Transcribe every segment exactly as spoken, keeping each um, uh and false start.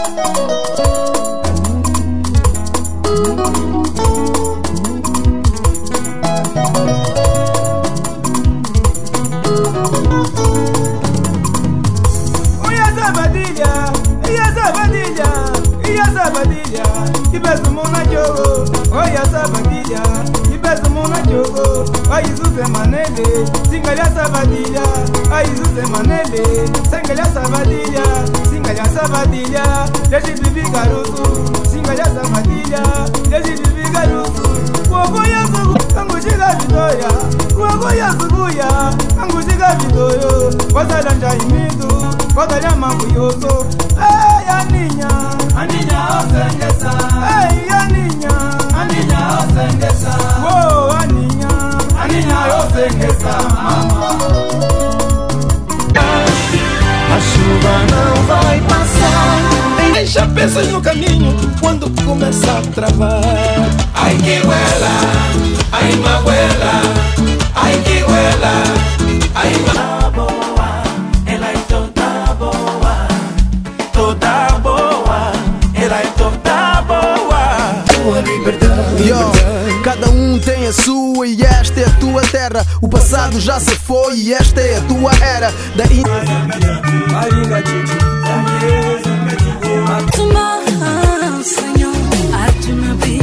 A chuva não vai passar. Deixa peças no caminho quando começa a travar. Ai que huela, ai mahuela, ai que huela, ai ma boa, ela é toda boa, toda boa, ela é toda boa. Tua liberdade, Yo, cada um tem a sua e esta é a tua terra. O passado já se foi e esta é a tua era. Daí Senhor, ajnabi.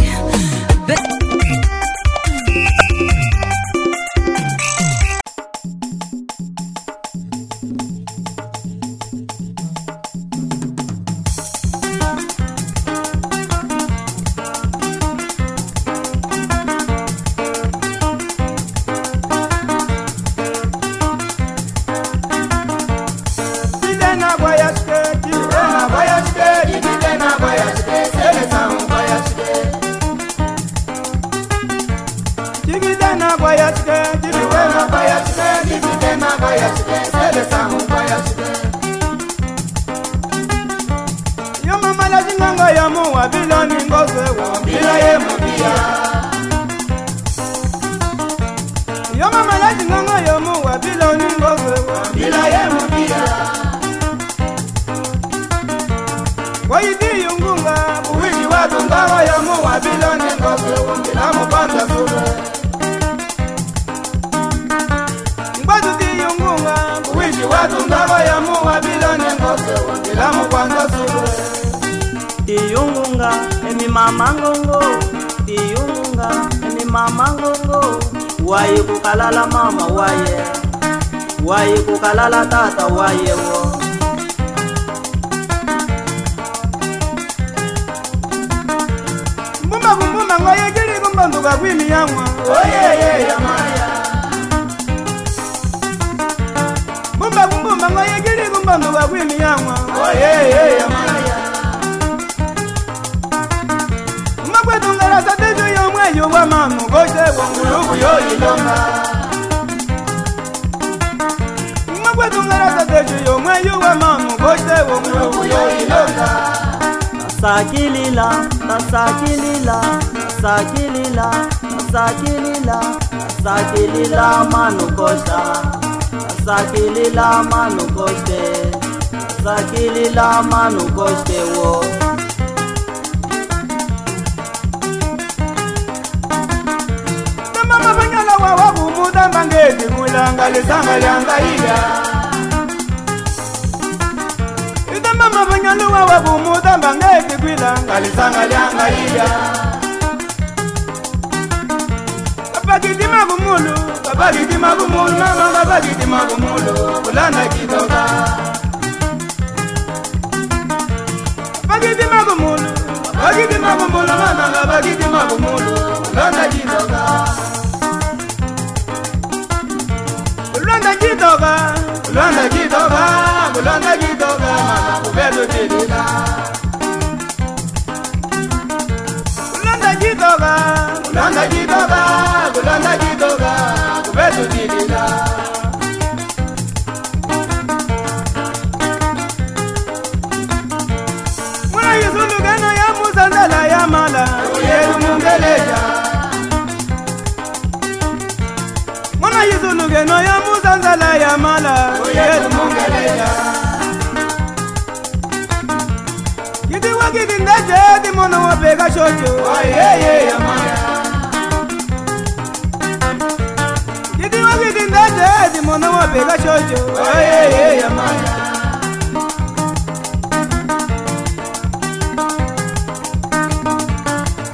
Iyungunga, emi mamangongo. Iyungunga, emi mamangongo. Waye kukalala mama waye, waye kukalala tata waye wo. Mbumba kumbumba ngoye giri kumbanduka kwimi yamwa. Oye ye yamaya. Mbumba kumbumba ngoye giri kumbanduka kwimi yamwa. Oye ye yamaya. Mbakwetunga satejo yomwe yuwa mamu gote wongulubu yo ilonga. Mbakwetunga satejo yomwe yuwa mamu gote wongulubu yo ilonga. Nasakilila, nasakilila, nasakilila, nasakilila, nasakilila manukosha, nasakilila manukoshe, nasakilila manukoshe wo. Mama banyala wa wabu muda mangezi mulanga lezanga lyanga ila. Ida mama banyala wa wabu muda mangezi kwilanga lezanga lyanga ila. Kapakiti magumulu, kapakiti magumulu, mama kapakiti magumulu, kulanda kidoga. Kapakiti magumulu, kapakiti magumulu, mama kapakiti magumulu, kulanda kidoga. Kulanda kidoga, kulanda kidoga, kulanda kidoga, mama kubedo jidila. Kulanda kidoga, kulanda kidoga, kulanda kidoga, kubedo jidila. Mwana yizulu gano ya muzandala ya mala, uyeru mungeleja. Mwana yizulu gano ya muzandala ya mala, uyeru mungeleja. wakiti ndaje di mono wapega shojo ayeye ya maya Kiti wakiti ndaje di mono wapega shojo ayeye ya maya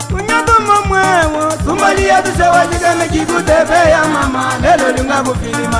Kunyoto momwewo Tumbali ya tusewa jikane kikutepe ya mama Lelo lunga kufili